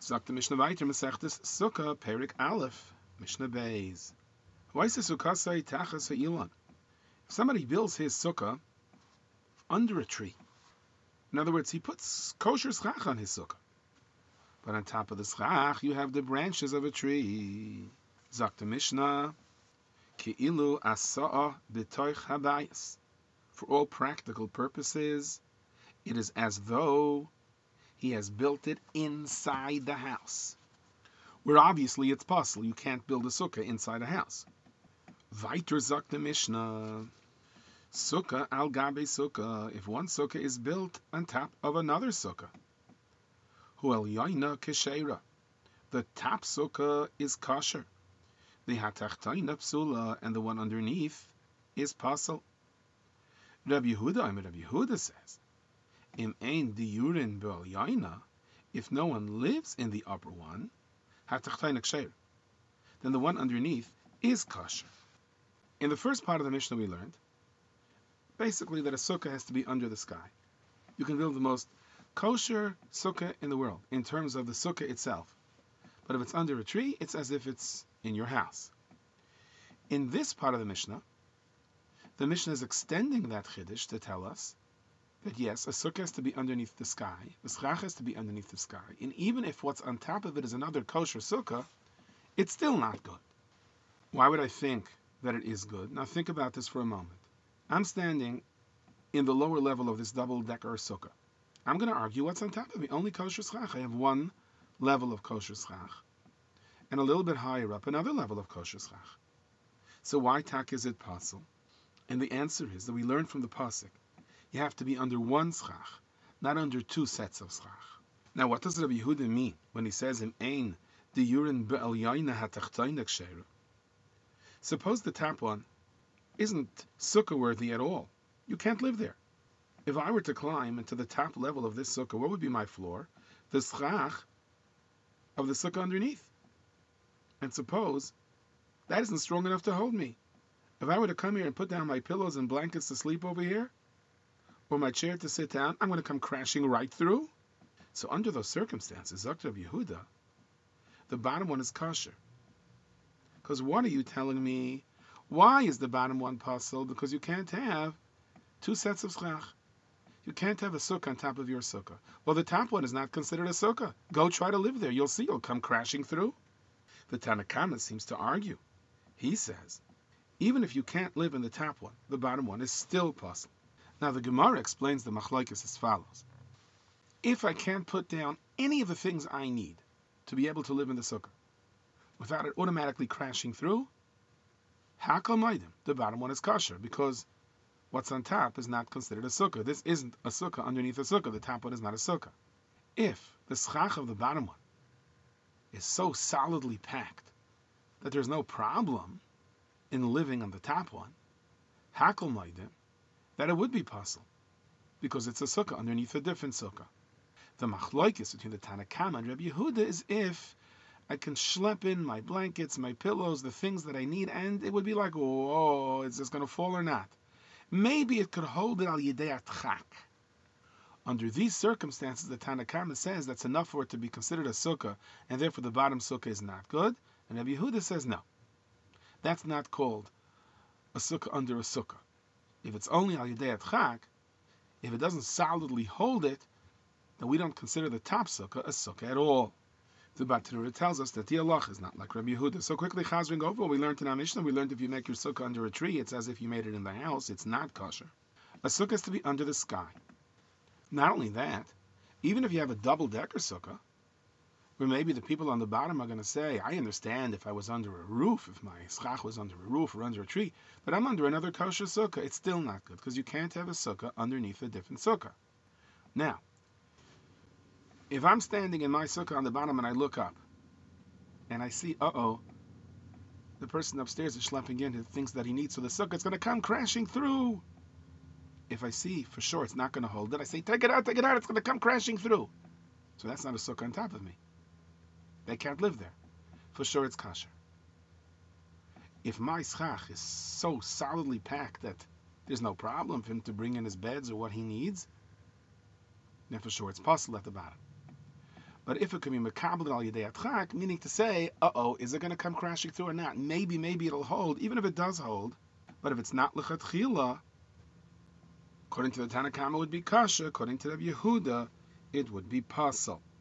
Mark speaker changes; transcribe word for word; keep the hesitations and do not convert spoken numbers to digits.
Speaker 1: Sagt the Mishnah weiter, Masechtes Sukkah, Perik Aleph, Mishnah Beis. Why is the Sukkah say Tachas Ha'ilan? If somebody builds his Sukkah under a tree, in other words, he puts kosher schach on his Sukkah, but on top of the schach, you have the branches of a tree. Sagt the Mishnah, Ki'ilu Asa'a B'toich Habayis. For all practical purposes, it is as though he has built it inside the house, where obviously it's possible. You can't build a sukkah inside a house. Weiter sagt the Mishnah, sukkah al gabe sukkah, if one sukkah is built on top of another sukkah, hu el yoina keshera, the top sukkah is kosher, the hatachtaina psula, and the one underneath is pasul. Rabbi Yehuda, Rabbi Yehuda says, Im ein diurin be'al yaina, if no one lives in the upper one, hatachtaina ksher, then the one underneath is kosher. In the first part of the Mishnah we learned, basically that a sukkah has to be under the sky. You can build the most kosher sukkah in the world, in terms of the sukkah itself. But if it's under a tree, it's as if it's in your house. In this part of the Mishnah, the Mishnah is extending that chiddush to tell us that yes, a sukkah has to be underneath the sky, the schach has to be underneath the sky, and even if what's on top of it is another kosher sukkah, it's still not good. Why would I think that it is good? Now think about this for a moment. I'm standing in the lower level of this double-decker sukkah. I'm going to argue what's on top of me. Only kosher schach. I have one level of kosher schach, and a little bit higher up, another level of kosher schach. So why tak is it pasul? And the answer is that we learn from the pasuk, you have to be under one schach, not under two sets of schach. Now, what does Rabbi Yehuda mean when he says in ein diurin be'al yaina hatachtaina ksheira? Suppose the top one isn't sukkah worthy at all. You can't live there. If I were to climb into the top level of this sukkah, what would be my floor? The schach of the sukkah underneath. And suppose that isn't strong enough to hold me. If I were to come here and put down my pillows and blankets to sleep over here, or my chair to sit down, I'm going to come crashing right through. So under those circumstances, Zakh Rabbi Yehuda, the bottom one is kosher. Because what are you telling me? Why is the bottom one pasul? Because you can't have two sets of schach. You can't have a sukkah on top of your sukkah. Well, the top one is not considered a sukkah. Go try to live there. You'll see you'll come crashing through. The Tanna Kama seems to argue. He says, even if you can't live in the top one, the bottom one is still pasul. Now the Gemara explains the machlokes as follows. If I can't put down any of the things I need to be able to live in the sukkah without it automatically crashing through, hakal maidim, the bottom one is kosher, because what's on top is not considered a sukkah. This isn't a sukkah underneath a sukkah. The top one is not a sukkah. If the schach of the bottom one is so solidly packed that there's no problem in living on the top one, hakal maidim, that it would be pasul, because it's a sukkah underneath a different sukkah. The machlokes between the Tanna Kama and Rabbi Yehuda is if I can schlep in my blankets, my pillows, the things that I need, and it would be like, oh, is this going to fall or not? Maybe it could hold it al yedei atchak. Under these circumstances, the Tanna Kama says that's enough for it to be considered a sukkah, and therefore the bottom sukkah is not good. And Rabbi Yehuda says no. That's not called a sukkah under a sukkah. If it's only al yedei atchak, if it doesn't solidly hold it, then we don't consider the top sukkah a sukkah at all. The Batrura tells us that the halach is not like Rabbi Yehuda. So quickly chazering over what we learned in our Mishnah, we learned if you make your sukkah under a tree, it's as if you made it in the house. It's not kosher. A sukkah has to be under the sky. Not only that, even if you have a double-decker sukkah, where maybe the people on the bottom are going to say, I understand if I was under a roof, if my schach was under a roof or under a tree, but I'm under another kosher sukkah, it's still not good, because you can't have a sukkah underneath a different sukkah. Now, if I'm standing in my sukkah on the bottom and I look up, and I see, uh-oh, the person upstairs is schlepping in the things that he needs, so the sukkah is going to come crashing through. If I see for sure it's not going to hold it, I say, take it out, take it out, it's going to come crashing through. So that's not a sukkah on top of me. They can't live there. For sure it's kosher. If my schach is so solidly packed that there's no problem for him to bring in his beds or what he needs, then for sure it's pasul at the bottom. But if it could be mekabel al yedei atchak, meaning to say, uh-oh, is it going to come crashing through or not? Maybe, maybe it'll hold, even if it does hold. But if it's not lechatchila, according to the Tanna Kama, it would be kasha. According to the Yehuda, it would be pasal.